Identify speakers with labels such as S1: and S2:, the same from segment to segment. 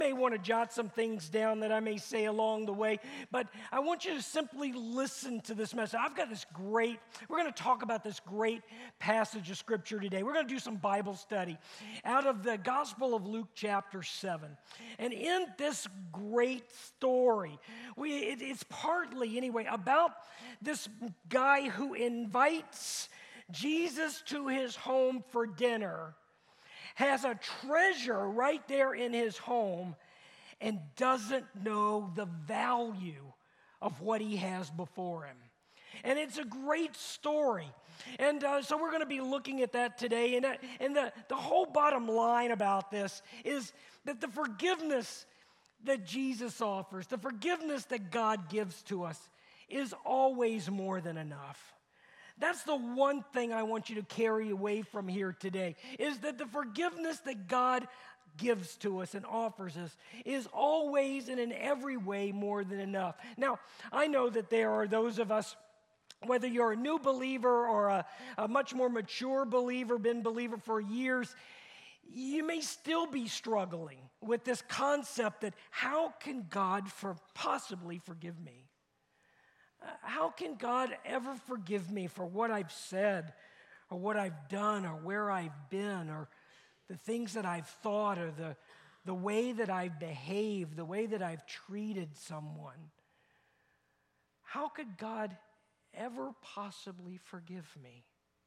S1: may want to jot some things down that I may say along the way, but I want you to simply listen to this message. We're going to talk about this great passage of Scripture today. We're going to do some Bible study out of the Gospel of Luke chapter 7. And in this great story, it's partly, anyway, about this guy who invites Jesus to his home for dinner, has a treasure right there in his home, and doesn't know the value of what he has before him. And it's a great story. And so we're going to be looking at that today. And the whole bottom line about this is that the forgiveness that Jesus offers, the forgiveness that God gives to us, is always more than enough. That's the one thing I want you to carry away from here today, is that the forgiveness that God gives to us and offers us is always and in every way more than enough. Now, I know that there are those of us, whether you're a new believer or a much more mature believer, been believer for years, you may still be struggling with this concept that how can God possibly forgive me? How can God ever forgive me for what I've said or what I've done or where I've been or the things that I've thought or the way that I've behaved, the way that I've treated someone? How could God ever possibly forgive me?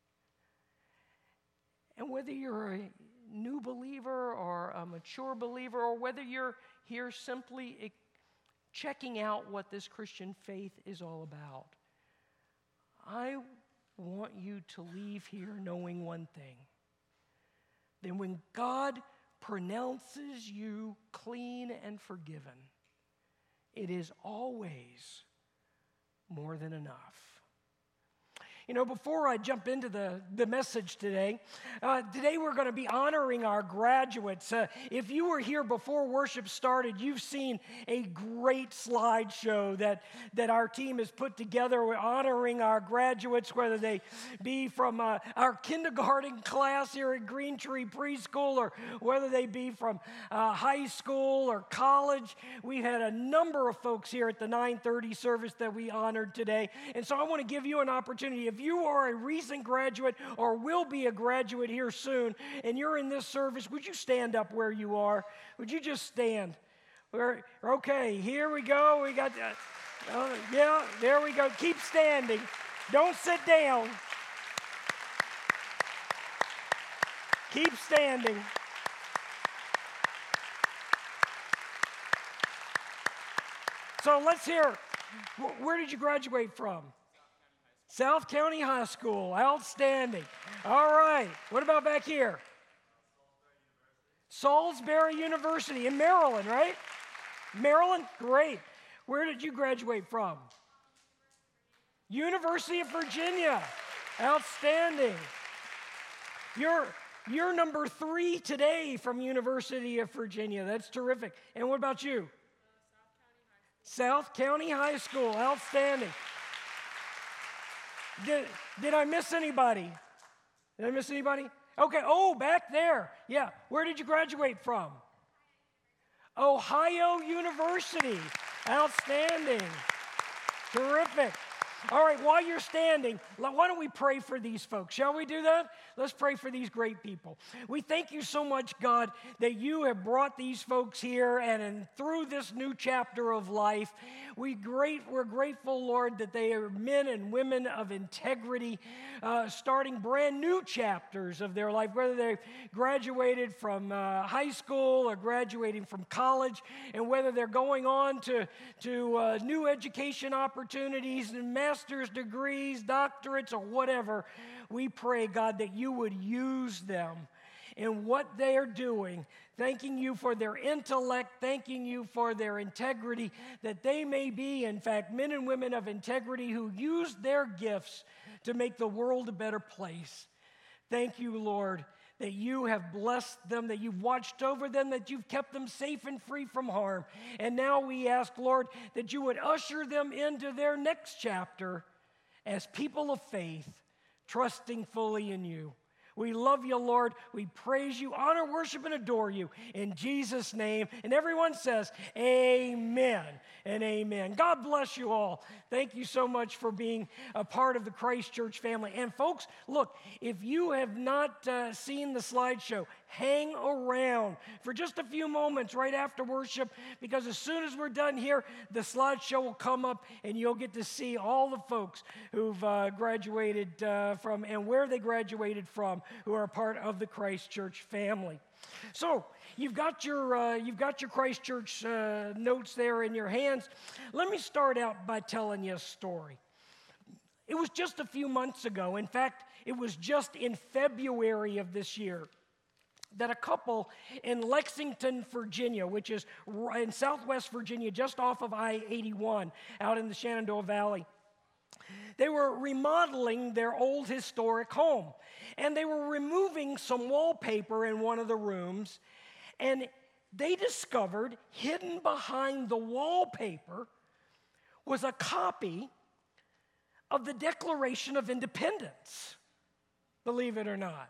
S1: And whether you're a new believer or a mature believer, or whether you're here simply checking out what this Christian faith is all about, I want you to leave here knowing one thing: that when God pronounces you clean and forgiven, it is always more than enough. You know, before I jump into the message today we're going to be honoring our graduates. If you were here before worship started, you've seen a great slideshow that our team has put together. We're honoring our graduates, whether they be from our kindergarten class here at Green Tree Preschool, or whether they be from high school or college. We've had a number of folks here at the 9:30 service that we honored today. And so I want to give you an opportunity. If you are a recent graduate or will be a graduate here soon and you're in this service, would you stand up where you are? Would you just stand? Okay, here we go. We got, yeah, there we go. Keep standing. Don't sit down. Keep standing. So let's hear, where did you graduate from? South County High School. Outstanding. All right. What about back here? Salisbury University in Maryland, right? Maryland? Great. Where did you graduate from? University of Virginia. Outstanding. You're number 3 today from University of Virginia. That's terrific. And what about you? South County High School. Outstanding. Did I miss anybody? Did I miss anybody? Okay, back there. Yeah, where did you graduate from? Ohio University. Outstanding. Terrific. All right, while you're standing, why don't we pray for these folks? Shall we do that? Let's pray for these great people. We thank you so much, God, that you have brought these folks here, and through this new chapter of life, we're grateful, Lord, that they are men and women of integrity, starting brand new chapters of their life, whether they graduated from high school or graduating from college, and whether they're going on to new education opportunities and master's degrees, doctorates, or whatever. We pray, God, that you would use them in what they are doing, thanking you for their intellect, thanking you for their integrity, that they may be, in fact, men and women of integrity who use their gifts to make the world a better place. Thank you, Lord, that you have blessed them, that you've watched over them, that you've kept them safe and free from harm. And now we ask, Lord, that you would usher them into their next chapter as people of faith, trusting fully in you. We love you, Lord. We praise you, honor, worship, and adore you in Jesus' name. And everyone says, amen and amen. God bless you all. Thank you so much for being a part of the Christ Church family. And folks, look, if you have not seen the slideshow, hang around for just a few moments right after worship, because as soon as we're done here, the slideshow will come up and you'll get to see all the folks who've graduated from and where they graduated from, who are a part of the Christ Church family. So you've got your Christ Church notes there in your hands. Let me start out by telling you a story. It was just a few months ago. In fact, it was just in February of this year that a couple in Lexington, Virginia, which is in southwest Virginia, just off of I-81 out in the Shenandoah Valley, they were remodeling their old historic home. And they were removing some wallpaper in one of the rooms. And they discovered hidden behind the wallpaper was a copy of the Declaration of Independence, believe it or not.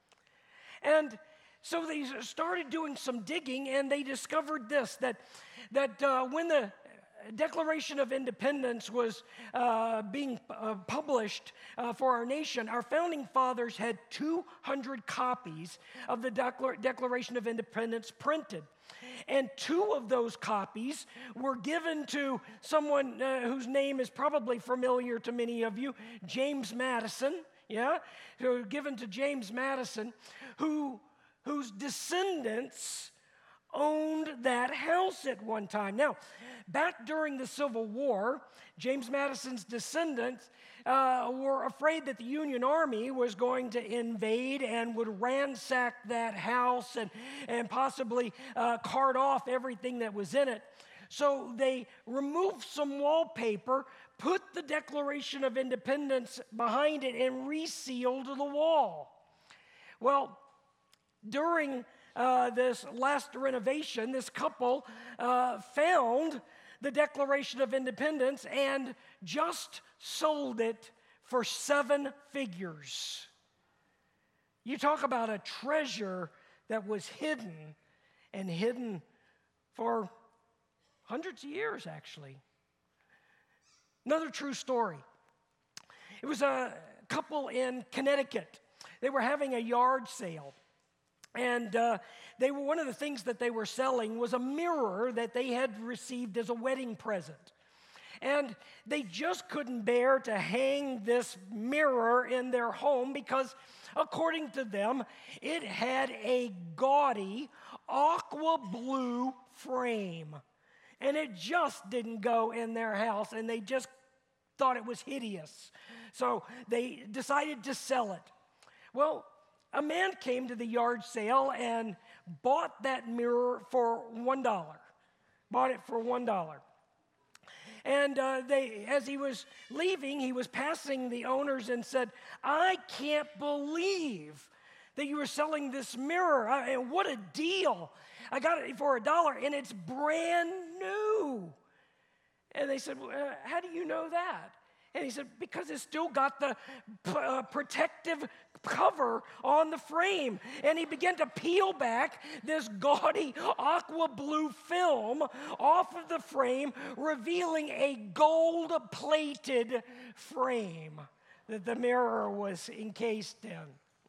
S1: And so they started doing some digging, and they discovered this, that when the Declaration of Independence was being published for our nation, our founding fathers had 200 copies of the Declaration of Independence printed. And 2 of those copies were given to someone whose name is probably familiar to many of you, James Madison, given to James Madison, whose descendants owned that house at one time. Now, back during the Civil War, James Madison's descendants were afraid that the Union Army was going to invade and would ransack that house and possibly cart off everything that was in it. So they removed some wallpaper, put the Declaration of Independence behind it, and resealed the wall. Well, during this last renovation, this couple found the Declaration of Independence and just sold it for 7 figures. You talk about a treasure that was hidden for hundreds of years, actually. Another true story. It was a couple in Connecticut. They were having a yard sale. And one of the things that they were selling was a mirror that they had received as a wedding present. And they just couldn't bear to hang this mirror in their home because, according to them, it had a gaudy aqua blue frame. And it just didn't go in their house, and they just thought it was hideous. So they decided to sell it. Well, a man came to the yard sale and bought that mirror for $1. Bought it for $1. And as he was leaving, he was passing the owners and said, "I can't believe that you were selling this mirror. And what a deal. I got it for $1, and it's brand new." And they said, "Well, how do you know that?" And he said, "Because it's still got the protective cover on the frame." And he began to peel back this gaudy aqua blue film off of the frame, revealing a gold-plated frame that the mirror was encased in.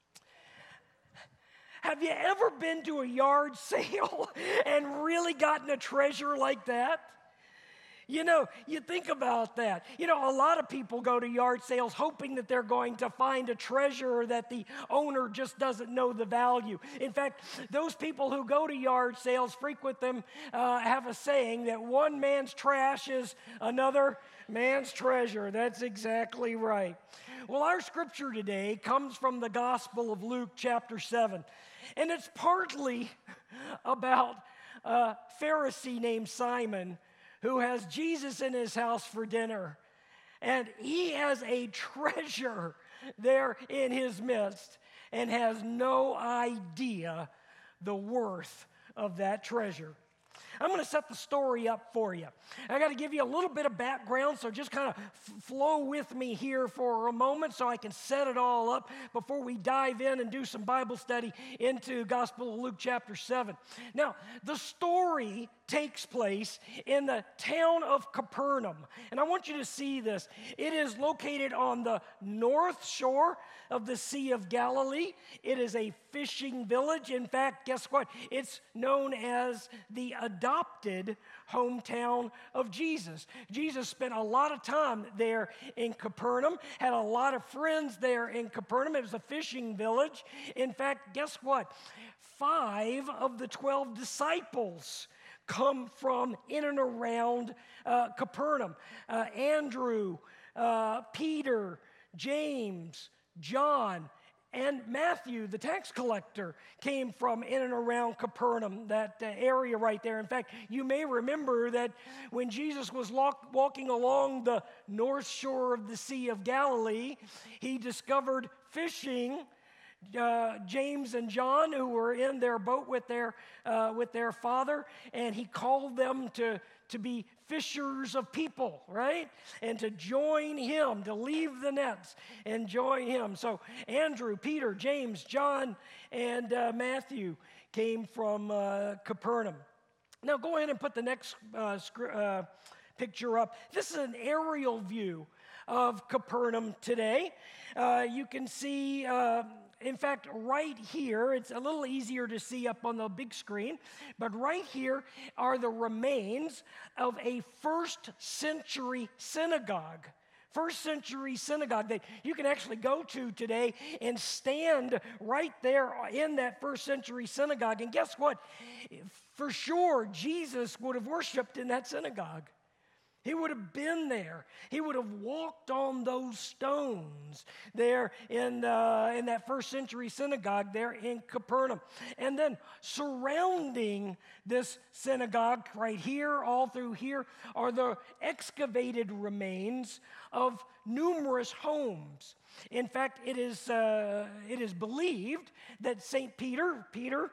S1: Have you ever been to a yard sale and really gotten a treasure like that? You think about that. A lot of people go to yard sales hoping that they're going to find a treasure that the owner just doesn't know the value. In fact, those people who go to yard sales, frequent them, have a saying that one man's trash is another man's treasure. That's exactly right. Well, our scripture today comes from the Gospel of Luke, chapter 7. And it's partly about a Pharisee named Simon who has Jesus in his house for dinner. And he has a treasure there in his midst and has no idea the worth of that treasure. I'm going to set the story up for you. I got to give you a little bit of background, so just kind of flow with me here for a moment so I can set it all up before we dive in and do some Bible study into Gospel of Luke chapter 7. Now, the story takes place in the town of Capernaum. And I want you to see this. It is located on the north shore of the Sea of Galilee. It is a fishing village. In fact, guess what? It's known as the adopted hometown of Jesus. Jesus spent a lot of time there in Capernaum, had a lot of friends there in Capernaum. It was a fishing village. In fact, guess what? 5 of the 12 disciples come from in and around Capernaum. Andrew, Peter, James, John, and Matthew, the tax collector, came from in and around Capernaum, that area right there. In fact, you may remember that when Jesus was walking along the north shore of the Sea of Galilee, he discovered fishing James and John, who were in their boat with their father, and he called them to be fishers of people, right? And to join him, to leave the nets and join him. So Andrew, Peter, James, John, and Matthew came from Capernaum. Now go ahead and put the next picture up. This is an aerial view of Capernaum today. You can see in fact, right here, it's a little easier to see up on the big screen, but right here are the remains of a first century synagogue. First century synagogue that you can actually go to today and stand right there in that first century synagogue. And guess what? For sure, Jesus would have worshiped in that synagogue. He would have been there. He would have walked on those stones there in that first century synagogue there in Capernaum. And then surrounding this synagogue right here, all through here, are the excavated remains of numerous homes. In fact, it is believed that St. Peter,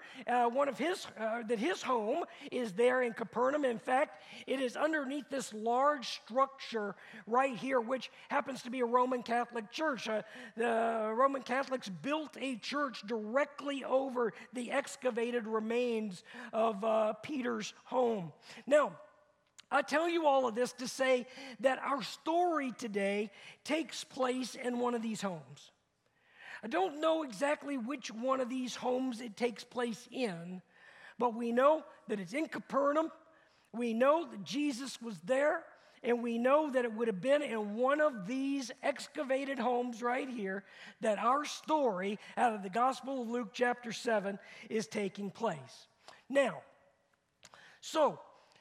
S1: that his home is there in Capernaum. In fact, it is underneath this large structure right here, which happens to be a Roman Catholic church. The Roman Catholics built a church directly over the excavated remains of Peter's home. Now, I tell you all of this to say that our story today takes place in one of these homes. I don't know exactly which one of these homes it takes place in, but we know that it's in Capernaum. We know that Jesus was there, and we know that it would have been in one of these excavated homes right here that our story out of the Gospel of Luke chapter 7 is taking place. Now, so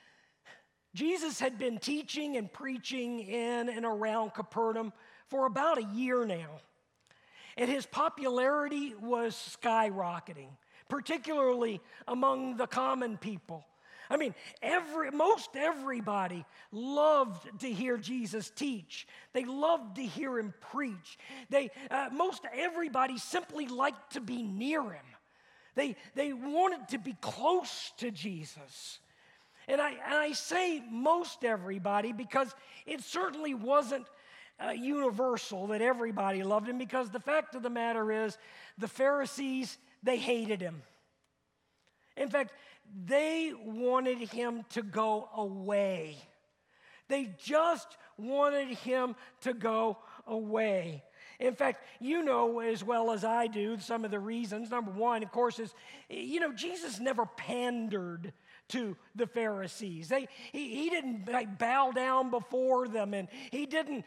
S1: Jesus had been teaching and preaching in and around Capernaum for about a year now. And his popularity was skyrocketing, particularly among the common people. I mean, most everybody loved to hear Jesus teach. They loved to hear him preach. Most everybody simply liked to be near him. They wanted to be close to Jesus. And I say most everybody because it certainly wasn't universal that everybody loved him, because the fact of the matter is the Pharisees, they hated him. In fact, they wanted him to go away. They just wanted him to go away. In fact, you know as well as I do some of the reasons. Number one, of course, is, Jesus never pandered to the Pharisees. He didn't bow down before them, and he didn't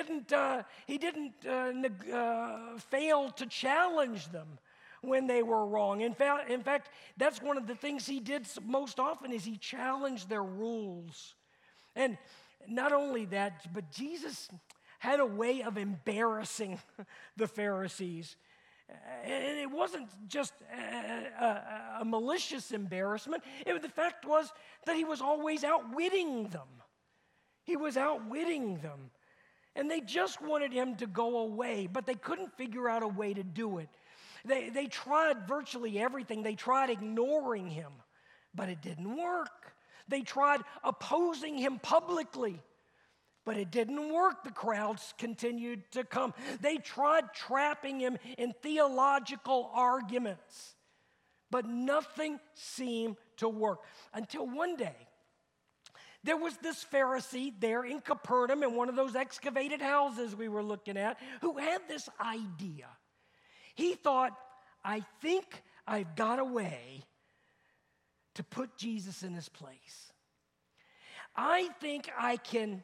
S1: fail to challenge them when they were wrong. In fact, that's one of the things he did most often, is he challenged their rules. And not only that, but Jesus had a way of embarrassing the Pharisees. And it wasn't just a malicious embarrassment. The fact was that he was always outwitting them. He was outwitting them. And they just wanted him to go away, but they couldn't figure out a way to do it. They tried virtually everything. They tried ignoring him, but it didn't work. They tried opposing him publicly, but it didn't work. The crowds continued to come. They tried trapping him in theological arguments, but nothing seemed to work until one day, there was this Pharisee there in Capernaum in one of those excavated houses we were looking at who had this idea. He thought, I think I've got a way to put Jesus in his place. I think I can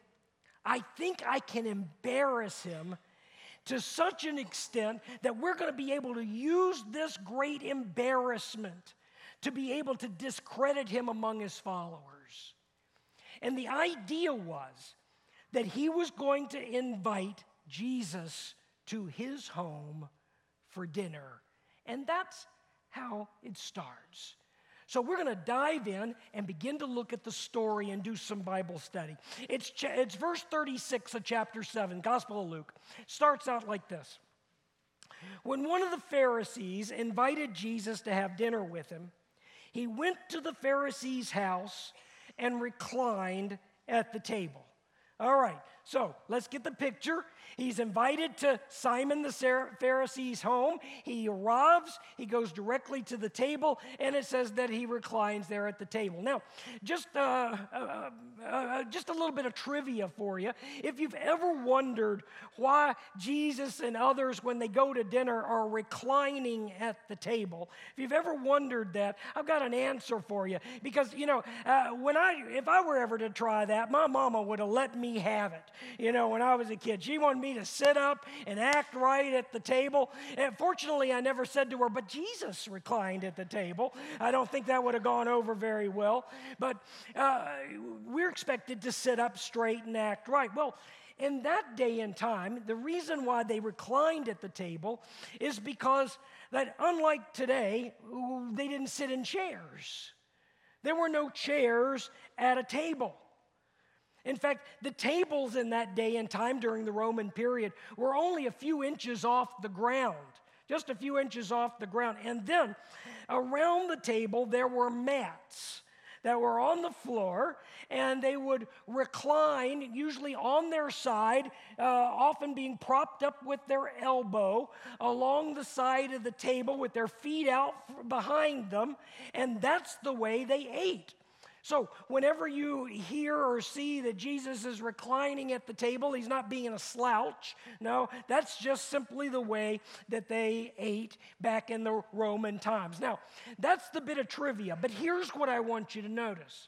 S1: embarrass him to such an extent that we're going to be able to use this great embarrassment to be able to discredit him among his followers. And the idea was that he was going to invite Jesus to his home for dinner. And that's how it starts. So we're going to dive in and begin to look at the story and do some Bible study. It's verse 36 of chapter 7, Gospel of Luke. It starts out like this. When one of the Pharisees invited Jesus to have dinner with him, he went to the Pharisee's house and reclined at the table. All right, so let's get the picture. He's invited to Simon the Pharisee's home. He arrives, he goes directly to the table, and it says that he reclines there at the table. Now, just a little bit of trivia for you. If you've ever wondered why Jesus and others, when they go to dinner, are reclining at the table, if you've ever wondered that, I've got an answer for you. Because, if I were ever to try that, my mama would have let me have it. When I was a kid, she wanted me to sit up and act right at the table. And fortunately, I never said to her, but Jesus reclined at the table. I don't think that would have gone over very well. But we're expected to sit up straight and act right. Well, in that day and time, the reason why they reclined at the table is because that unlike today, they didn't sit in chairs. There were no chairs at a table. In fact, the tables in that day and time during the Roman period were only a few inches off the ground, just a few inches off the ground. And then around the table, there were mats that were on the floor, and they would recline, usually on their side, often being propped up with their elbow along the side of the table with their feet out behind them, and that's the way they ate. So whenever you hear or see that Jesus is reclining at the table, he's not being a slouch. No, that's just simply the way that they ate back in the Roman times. Now, that's the bit of trivia, but here's what I want you to notice.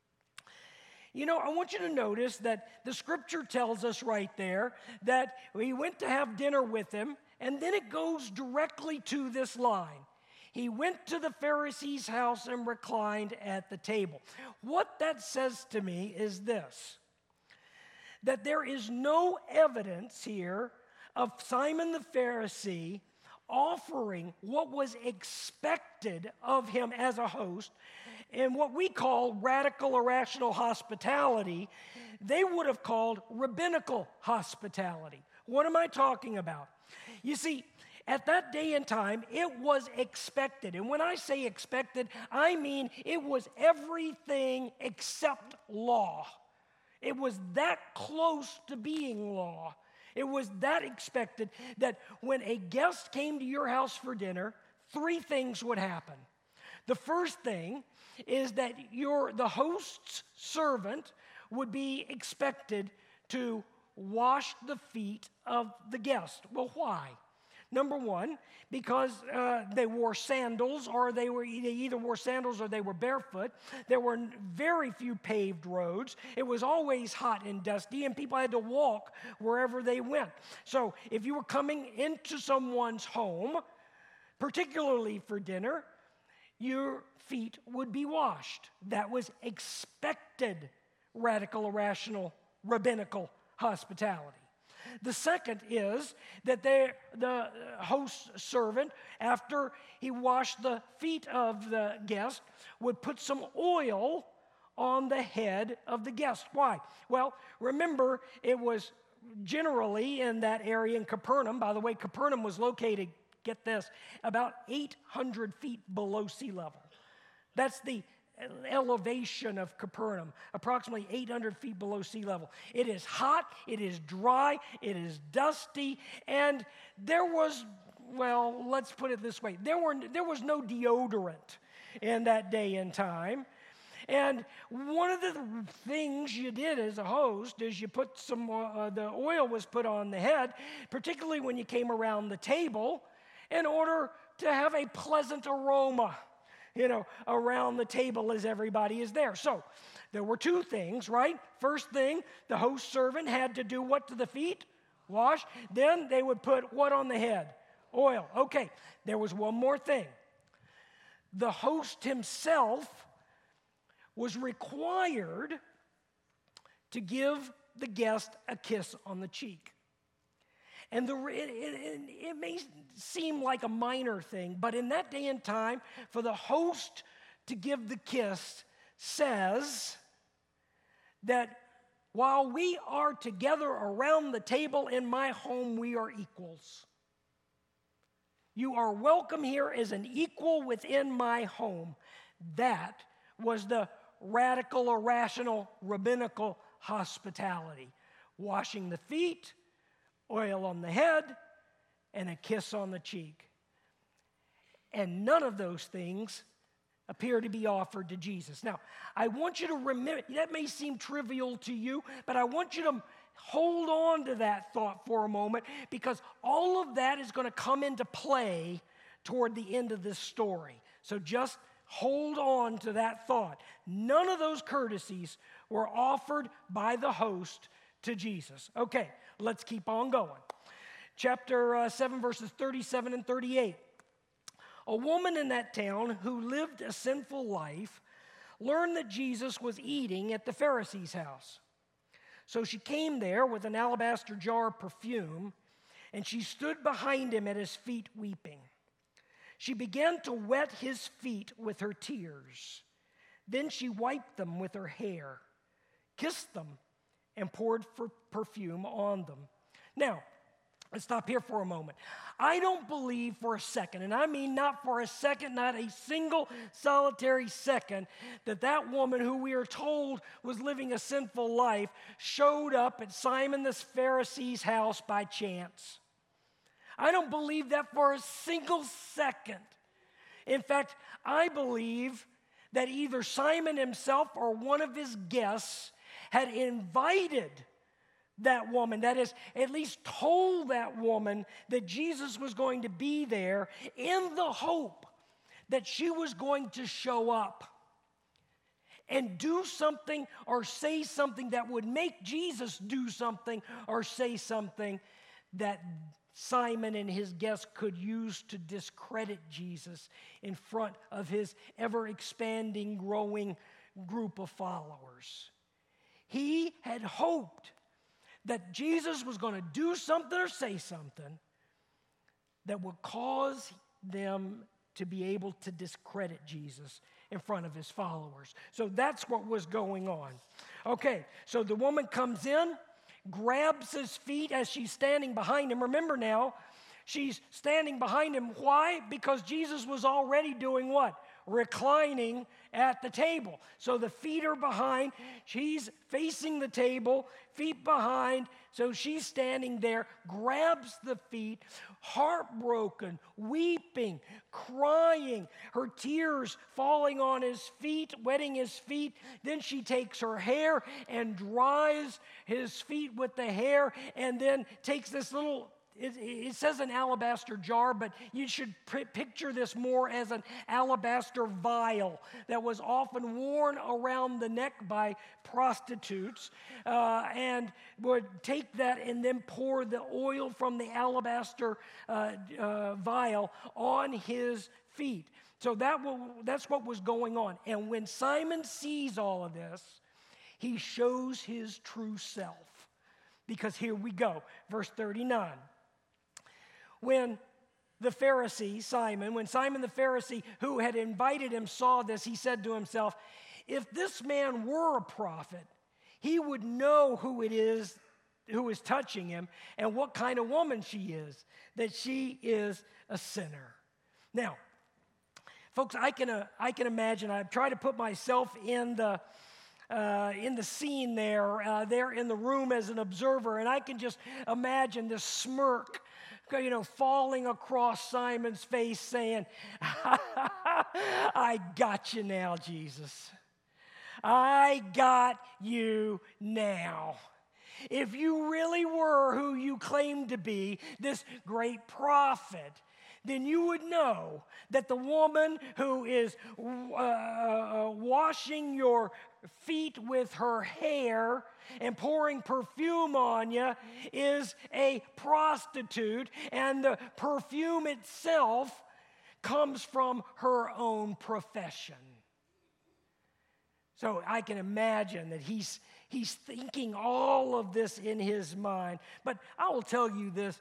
S1: I want you to notice that the scripture tells us right there that he went to have dinner with him, and then it goes directly to this line. He went to the Pharisee's house and reclined at the table. What that says to me is this, that there is no evidence here of Simon the Pharisee offering what was expected of him as a host in what we call radical irrational hospitality. They would have called rabbinical hospitality. What am I talking about? You see, at that day and time, it was expected. And when I say expected, I mean it was everything except law. It was that close to being law. It was that expected that when a guest came to your house for dinner, three things would happen. The first thing is that the host's servant would be expected to wash the feet of the guest. Well, why? Number one, because they wore sandals, or they either wore sandals or they were barefoot. There were very few paved roads. It was always hot and dusty, and people had to walk wherever they went. So if you were coming into someone's home, particularly for dinner, your feet would be washed. That was expected radical, irrational, rabbinical hospitality. The second is that the host servant, after he washed the feet of the guest, would put some oil on the head of the guest. Why? Well, remember, it was generally in that area in Capernaum. By the way, Capernaum was located, get this, about 800 feet below sea level. That's the elevation of Capernaum, approximately 800 feet below sea level. It is hot, it is dry, it is dusty, and there was, well, let's put it this way, there was no deodorant in that day and time. And one of the things you did as a host is you put some, the oil was put on the head, particularly when you came around the table, in order to have a pleasant aroma, around the table as everybody is there. So there were two things, right? First thing, the host servant had to do what to the feet? Wash. Then they would put what on the head? Oil. Okay, there was one more thing. The host himself was required to give the guest a kiss on the cheek. And it may seem like a minor thing, but in that day and time, for the host to give the kiss says that while we are together around the table in my home, we are equals. You are welcome here as an equal within my home. That was the radical, irrational, rabbinical hospitality. Washing the feet, oil on the head, and a kiss on the cheek. And none of those things appear to be offered to Jesus. Now, I want you to remember, that may seem trivial to you, but I want you to hold on to that thought for a moment, because all of that is going to come into play toward the end of this story. So just hold on to that thought. None of those courtesies were offered by the host to Jesus. Okay, let's keep on going. Chapter 7, verses 37 and 38. A woman in that town who lived a sinful life learned that Jesus was eating at the Pharisee's house. So she came there with an alabaster jar of perfume, and she stood behind him at his feet weeping. She began to wet his feet with her tears. Then she wiped them with her hair, kissed them, and poured perfume on them. Now, let's stop here for a moment. I don't believe for a second, and I mean not for a second, not a single solitary second, that woman who we are told was living a sinful life showed up at Simon the Pharisee's house by chance. I don't believe that for a single second. In fact, I believe that either Simon himself or one of his guests had invited that woman, that is, at least told that woman that Jesus was going to be there in the hope that she was going to show up and do something or say something that would make Jesus do something or say something that Simon and his guests could use to discredit Jesus in front of his ever-expanding, growing group of followers. He had hoped that Jesus was going to do something or say something that would cause them to be able to discredit Jesus in front of his followers. So that's what was going on. Okay, so the woman comes in, grabs his feet as she's standing behind him. Remember now, she's standing behind him. Why? Because Jesus was already doing what? Reclining at the table. So the feet are behind. She's facing the table, feet behind. So she's standing there, grabs the feet, heartbroken, weeping, crying, her tears falling on his feet, wetting his feet. Then she takes her hair and dries his feet with the hair, and then takes this little, it says an alabaster jar, but you should picture this more as an alabaster vial that was often worn around the neck by prostitutes, and would take that and then pour the oil from the alabaster vial on his feet. So that's what was going on. And when Simon sees all of this, he shows his true self. Because here we go, verse 39. When the Pharisee, when Simon the Pharisee, who had invited him, saw this, he said to himself, if this man were a prophet, he would know who it is who is touching him and what kind of woman she is, that she is a sinner. Now, Folks, I can imagine. I try to put myself in the scene there in the room as an observer, and I can just imagine this smirk, falling across Simon's face, saying, "I got you now, Jesus. I got you now. If you really were who you claimed to be, this great prophet, then you would know that the woman who is washing your feet with her hair and pouring perfume on you is a prostitute, and the perfume itself comes from her own profession." So I can imagine that he's thinking all of this in his mind. But I will tell you this,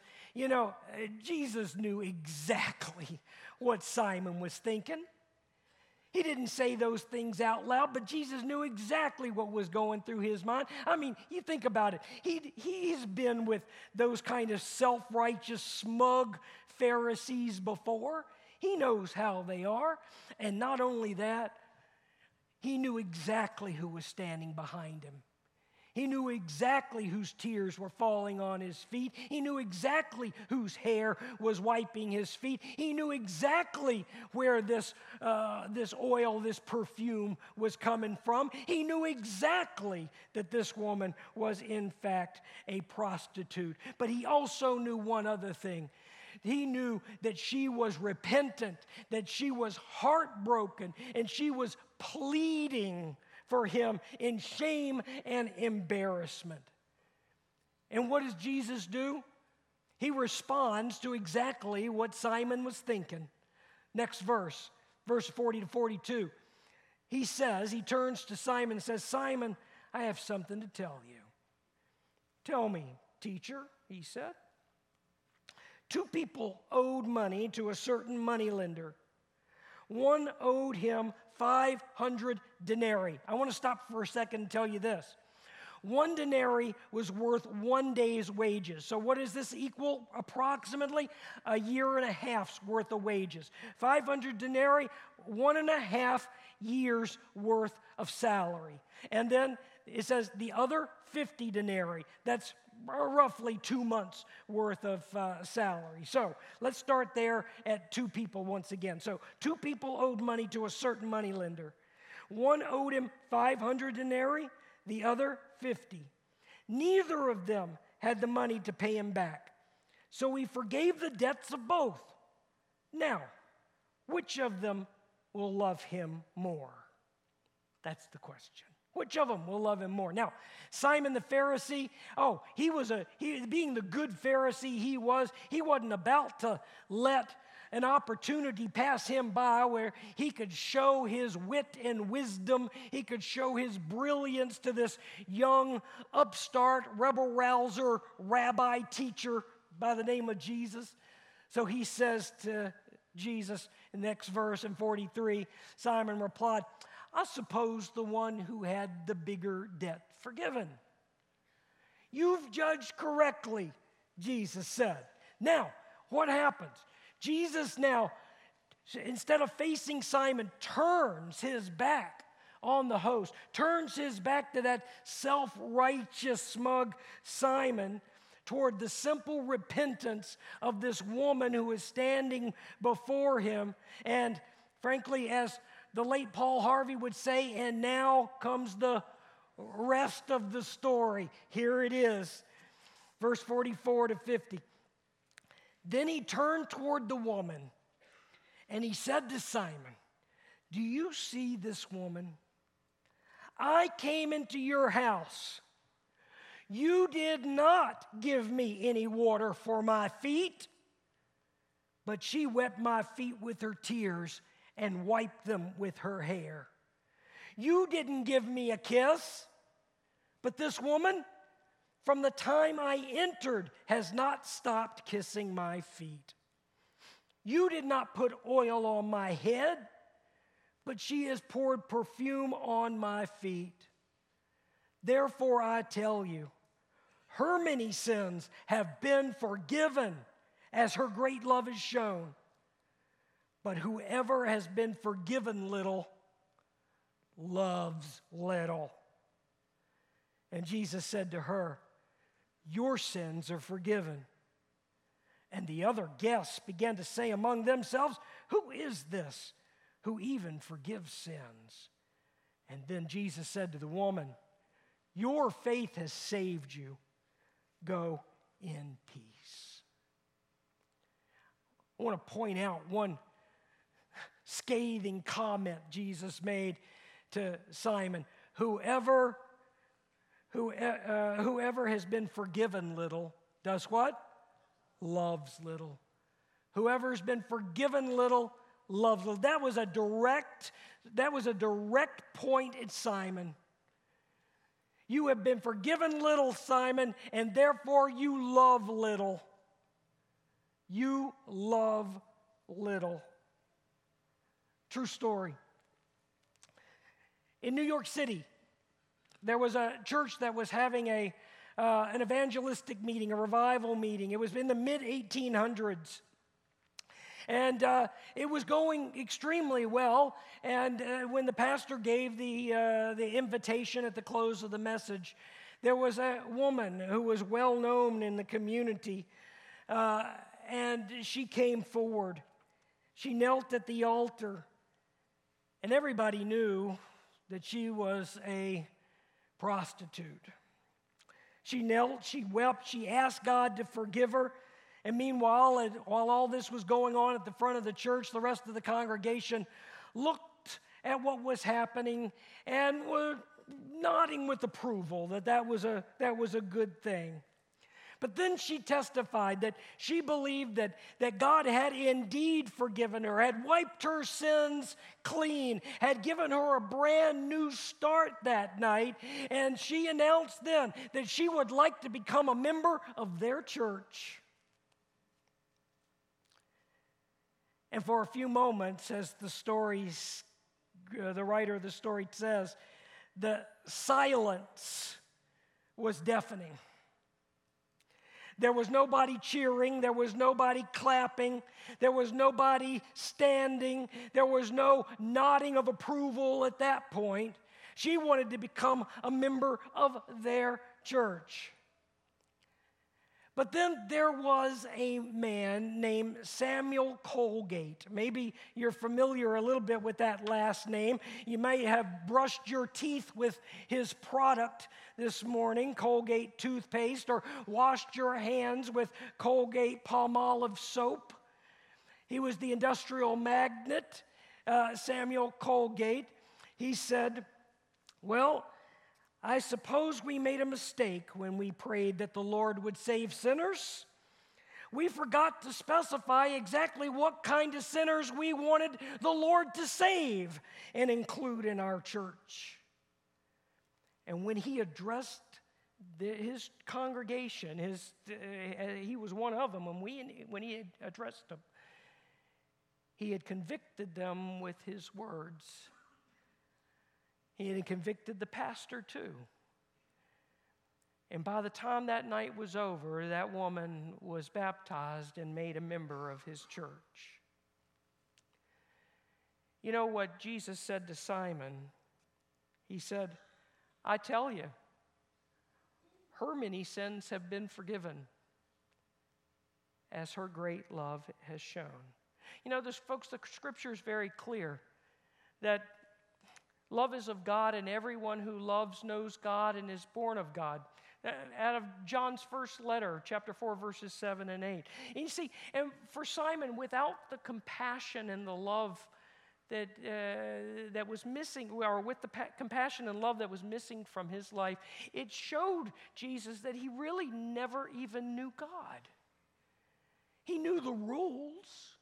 S1: Jesus knew exactly what Simon was thinking. He didn't say those things out loud, but Jesus knew exactly what was going through his mind. I mean, you think about it. He's been with those kind of self-righteous, smug Pharisees before. He knows how they are. And not only that, he knew exactly who was standing behind him. He knew exactly whose tears were falling on his feet. He knew exactly whose hair was wiping his feet. He knew exactly where this oil, this perfume was coming from. He knew exactly that this woman was in fact a prostitute. But he also knew one other thing. He knew that she was repentant, that she was heartbroken, and she was pleading for him in shame and embarrassment. And what does Jesus do? He responds to exactly what Simon was thinking. Next verse 40 to 42. He turns to Simon and says, "Simon, I have something to tell you." "Tell me, teacher," he said. "Two people owed money to a certain moneylender. One owed him 500 denarii. I want to stop for a second and tell you this. 1 denarii was worth 1 day's wages. So what does this equal approximately? A year and a half's worth of wages. 500 denarii, 1.5 years worth of salary. And then it says the other 50 denarii. That's roughly 2 months worth of salary. So let's start there at 2 people once again. So 2 people owed money to a certain moneylender. One owed him 500 denarii, the other 50. Neither of them had the money to pay him back. So he forgave the debts of both. Now, which of them will love him more? That's the question. Which of them will love him more? Now, Simon the Pharisee, being the good Pharisee he wasn't about to let an opportunity pass him by where he could show his wit and wisdom, he could show his brilliance to this young, upstart, rebel-rouser, rabbi teacher by the name of Jesus. So he says to Jesus, in the next verse in 43, Simon replied, "I suppose the one who had the bigger debt forgiven." "You've judged correctly," Jesus said. Now, what happens? Jesus now, instead of facing Simon, turns his back on the host, turns his back to that self-righteous, smug Simon, toward the simple repentance of this woman who is standing before him. And frankly, as the late Paul Harvey would say, and now comes the rest of the story. Here it is, verse 44 to 50. Then he turned toward the woman, and he said to Simon, "Do you see this woman? I came into your house. You did not give me any water for my feet, but she wet my feet with her tears and wiped them with her hair. You didn't give me a kiss, but this woman, from the time I entered, has not stopped kissing my feet. You did not put oil on my head, but she has poured perfume on my feet. Therefore I tell you, her many sins have been forgiven as her great love is shown. But whoever has been forgiven little loves little. And Jesus said to her, your sins are forgiven. And the other guests began to say among themselves, who is this who even forgives sins? And then Jesus said to the woman, your faith has saved you. Go in peace. I want to point out one scathing comment Jesus made to Simon. Whoever has been forgiven little does what? Loves little. Whoever's been forgiven little loves little. That was a direct point at Simon. You have been forgiven little, Simon, and therefore you love little. You love little. True story. In New York City, there was a church that was having an evangelistic meeting, a revival meeting. It was in the mid-1800s. And it was going extremely well. And when the pastor gave the invitation at the close of the message, there was a woman who was well known in the community. And she came forward. She knelt at the altar. And everybody knew that she was a prostitute. She knelt, she wept, she asked God to forgive her. And meanwhile, while all this was going on at the front of the church, the rest of the congregation looked at what was happening and were nodding with approval that was a good thing. But then she testified that she believed that God had indeed forgiven her, had wiped her sins clean, had given her a brand new start that night, and she announced then that she would like to become a member of their church. And for a few moments, as the writer of the story says, the silence was deafening. There was nobody cheering. There was nobody clapping. There was nobody standing. There was no nodding of approval at that point. She wanted to become a member of their church. But then there was a man named Samuel Colgate. Maybe you're familiar a little bit with that last name. You may have brushed your teeth with his product this morning, Colgate toothpaste, or washed your hands with Colgate Palmolive soap. He was the industrial magnate, Samuel Colgate. He said, well, I suppose we made a mistake when we prayed that the Lord would save sinners. We forgot to specify exactly what kind of sinners we wanted the Lord to save and include in our church. And when he addressed his congregation, he was one of them, and when he had addressed them, he had convicted them with his words. He had convicted the pastor too. And by the time that night was over, that woman was baptized and made a member of his church. You know what Jesus said to Simon? He said, I tell you, her many sins have been forgiven, as her great love has shown. You know, folks, the scripture is very clear that love is of God, and everyone who loves knows God and is born of God. Out of John's first letter, chapter 4, verses 7 and 8. And you see, and for Simon, without the compassion and the love that was missing, or with the compassion and love that was missing from his life, it showed Jesus that he really never even knew God. He knew the rules,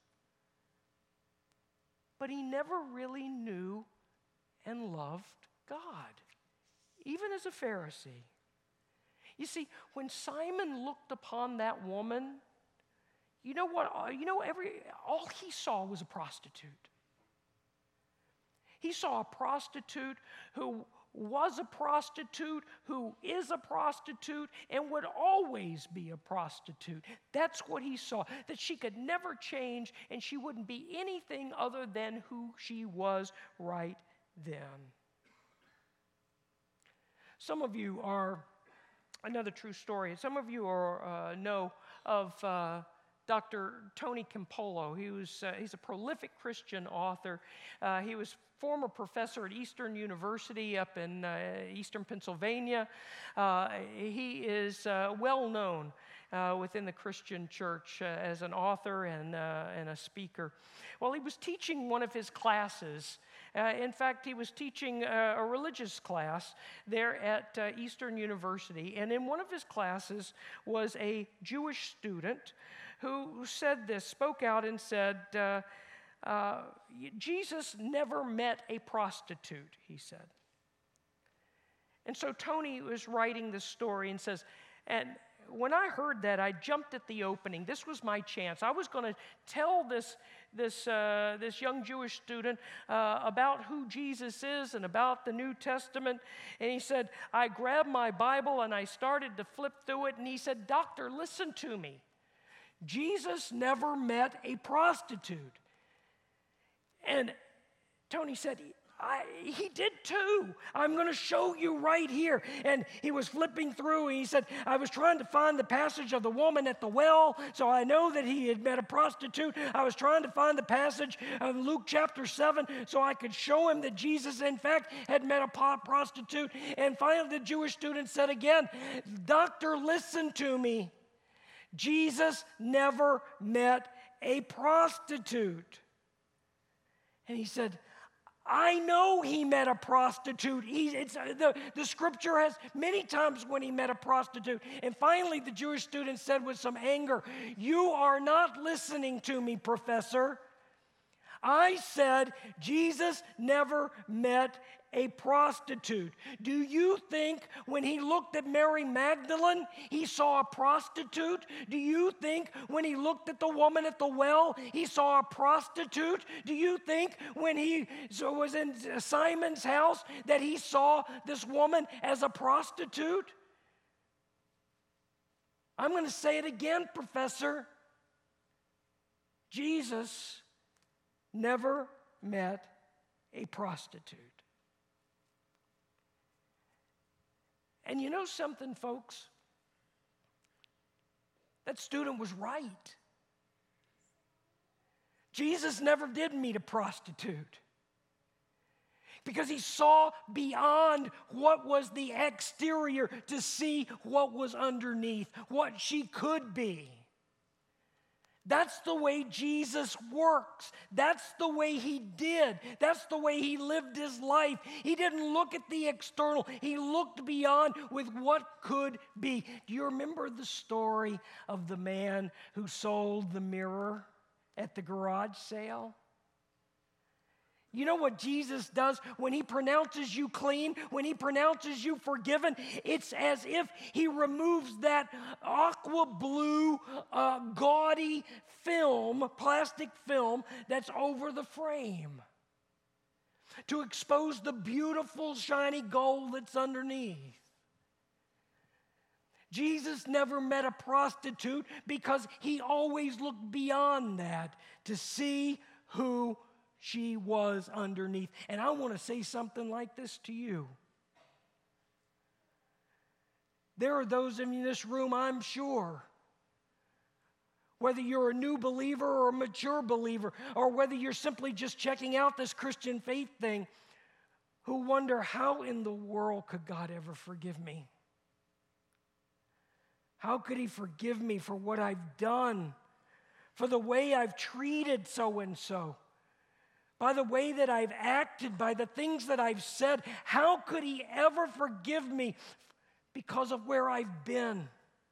S1: but he never really knew and loved God, even as a Pharisee. You see, when Simon looked upon that woman, you know what? All he saw was a prostitute. He saw a prostitute who was a prostitute, who is a prostitute, and would always be a prostitute. That's what he saw, that she could never change and she wouldn't be anything other than who she was right then. Some of you are, another true story, some of you know of Dr. Tony Campolo. He's a prolific Christian author. He was former professor at Eastern University up in eastern Pennsylvania. He is well known within the Christian church as an author and a speaker. Well, he was teaching one of his classes. In fact, he was teaching a religious class there at Eastern University. And in one of his classes was a Jewish student who spoke out and said, Jesus never met a prostitute, he said. And so Tony was writing this story and says, and when I heard that, I jumped at the opening. This was my chance. I was going to tell this young Jewish student about who Jesus is and about the New Testament. And he said, I grabbed my Bible and I started to flip through it. And he said, Doctor, listen to me. Jesus never met a prostitute. And Tony said, he did too. I'm going to show you right here. And he was flipping through, and he said, I was trying to find the passage of the woman at the well, so I know that he had met a prostitute. I was trying to find the passage of Luke chapter 7, so I could show him that Jesus, in fact, had met a prostitute. And finally, the Jewish student said again, Doctor, listen to me. Jesus never met a prostitute. And he said, I know he met a prostitute. The scripture has many times when he met a prostitute. And finally, the Jewish student said with some anger, you are not listening to me, professor. I said Jesus never met a prostitute. Do you think when he looked at Mary Magdalene, he saw a prostitute? Do you think when he looked at the woman at the well, he saw a prostitute? Do you think when he was in Simon's house that he saw this woman as a prostitute? I'm going to say it again, Professor. Jesus never met a prostitute. And you know something, folks? That student was right. Jesus never did meet a prostitute because he saw beyond what was the exterior to see what was underneath, what she could be. That's the way Jesus works. That's the way he did. That's the way he lived his life. He didn't look at the external. He looked beyond with what could be. Do you remember the story of the man who sold the mirror at the garage sale? You know what Jesus does when he pronounces you clean, when he pronounces you forgiven? It's as if he removes that aqua blue, gaudy film, plastic film that's over the frame to expose the beautiful, shiny gold that's underneath. Jesus never met a prostitute because he always looked beyond that to see who she was underneath. And I want to say something like this to you. There are those in this room, I'm sure, whether you're a new believer or a mature believer, or whether you're simply just checking out this Christian faith thing, who wonder, how in the world could God ever forgive me? How could he forgive me for what I've done, for the way I've treated so-and-so? By the way that I've acted, by the things that I've said, how could he ever forgive me because of where I've been?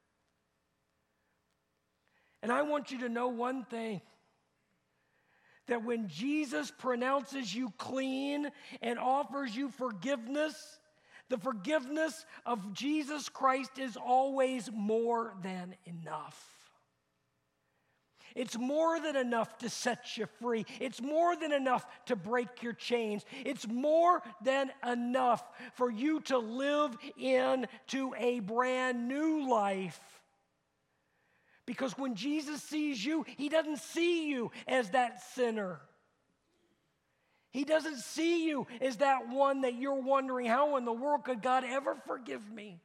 S1: And I want you to know one thing, that when Jesus pronounces you clean and offers you forgiveness, the forgiveness of Jesus Christ is always more than enough. It's more than enough to set you free. It's more than enough to break your chains. It's more than enough for you to live into a brand new life. Because when Jesus sees you, he doesn't see you as that sinner. He doesn't see you as that one that you're wondering, how in the world could God ever forgive me?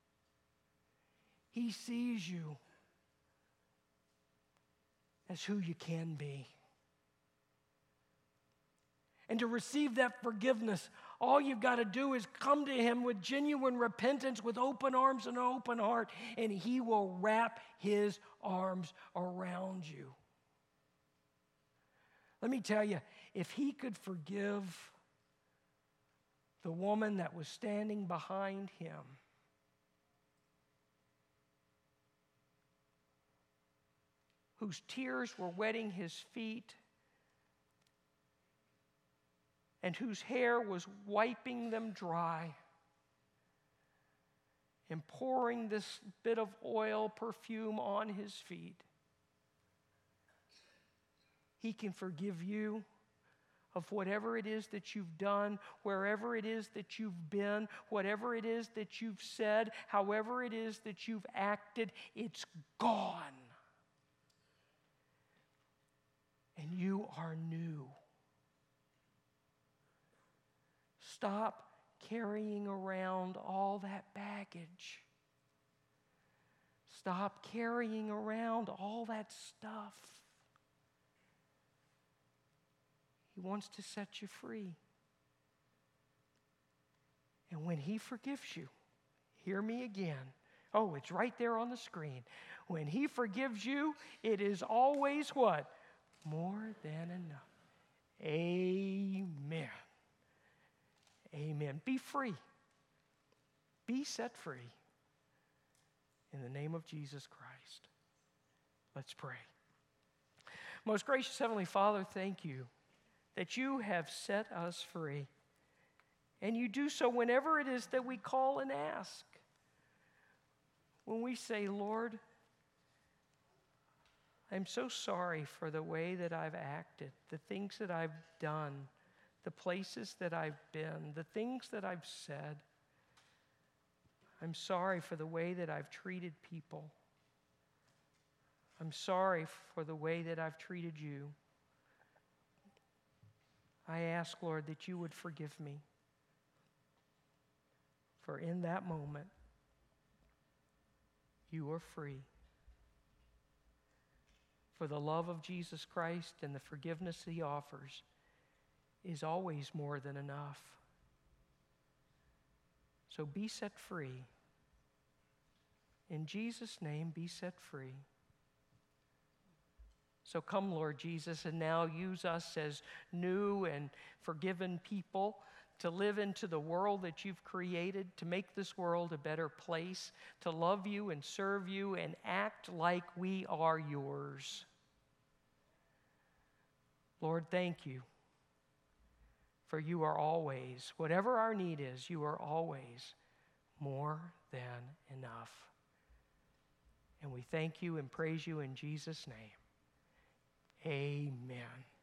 S1: He sees you as who you can be. And to receive that forgiveness, all you've got to do is come to him with genuine repentance, with open arms and an open heart, and he will wrap his arms around you. Let me tell you, if he could forgive the woman that was standing behind him, whose tears were wetting his feet, and whose hair was wiping them dry, and pouring this bit of oil perfume on his feet, he can forgive you of whatever it is that you've done, wherever it is that you've been, whatever it is that you've said, however it is that you've acted, it's gone. And you are new. Stop carrying around all that baggage. Stop carrying around all that stuff. He wants to set you free. And when he forgives you, hear me again. Oh, it's right there on the screen. When he forgives you, it is always what? More than enough. Amen. Amen. Be free. Be set free. In the name of Jesus Christ. Let's pray. Most gracious Heavenly Father, thank you that you have set us free. And you do so whenever it is that we call and ask. When we say, Lord, I'm so sorry for the way that I've acted, the things that I've done, the places that I've been, the things that I've said. I'm sorry for the way that I've treated people. I'm sorry for the way that I've treated you. I ask, Lord, that you would forgive me. For in that moment, you are free. For the love of Jesus Christ and the forgiveness he offers is always more than enough. So be set free. In Jesus' name, be set free. So come, Lord Jesus, and now use us as new and forgiven people to live into the world that you've created, to make this world a better place, to love you and serve you and act like we are yours. Lord, thank you, for you are always, whatever our need is, you are always more than enough. And we thank you and praise you in Jesus' name. Amen.